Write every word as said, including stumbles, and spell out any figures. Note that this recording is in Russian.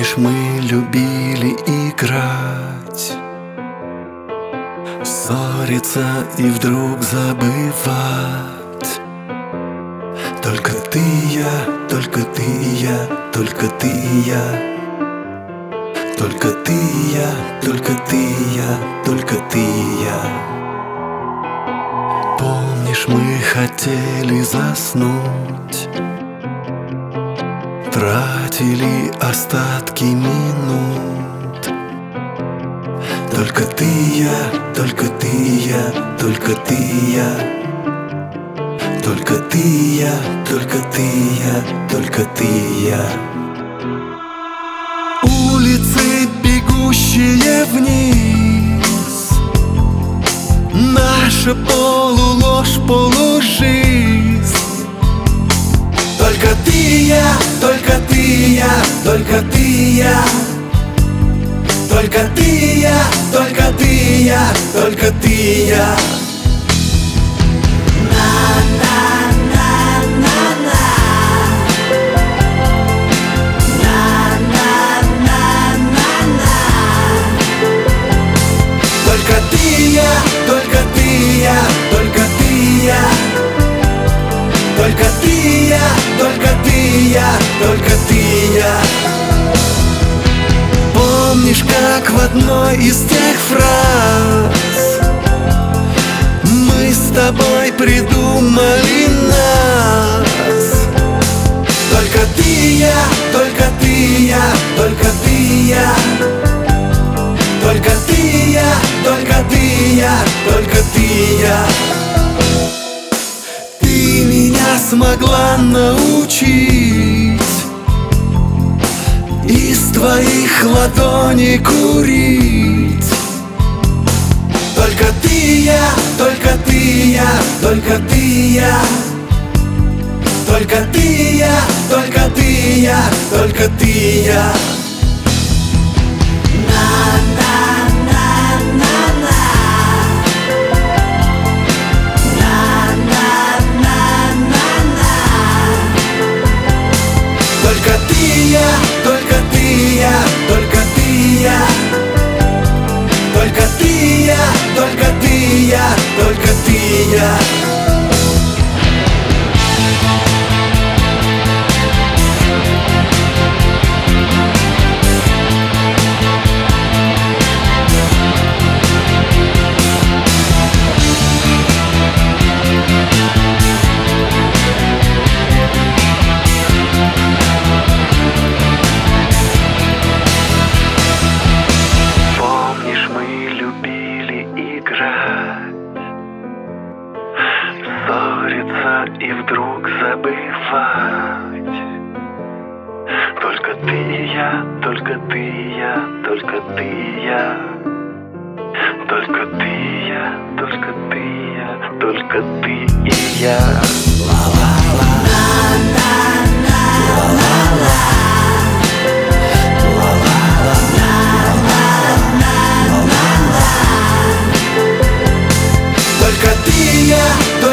Помнишь, мы любили играть, ссориться и вдруг забывать. Только ты и я, только ты и я, только ты и я. Только ты и я, только ты и я, только ты и я. Помнишь, мы хотели заснуть, тратили остатки минут. Только ты и я, только ты и я, только ты и я. Только ты и я, только ты и я, только ты и я. Улицы, бегущие вниз, наша полуложь, полужизнь. Только ты и я, только ты и я, только ты и я. Только ты и я, только ты и я, только ты и я. Только ты и я, только ты и я, только ты и я. Только ты и я, только ты и я, только ты и я. Помнишь, как в одной из тех фраз мы с тобой придумали нас? Только ты и я, только ты и я, только ты и я. Только ты и я, только ты и я, только ты и я. Ты меня смогла научить из твоих ладоней курить. Только ты и я, только ты и я, только ты и я. Только ты и я, только ты и я, только ты и я. Только ты и я, только ты и я, только ты и я. Только ты и я, только ты и я, только ты и я. Ссориться и вдруг забывать. Только ты и я, только ты и я, только ты и я. Только ты и я, только ты и я, только ты и я. Только ты и я,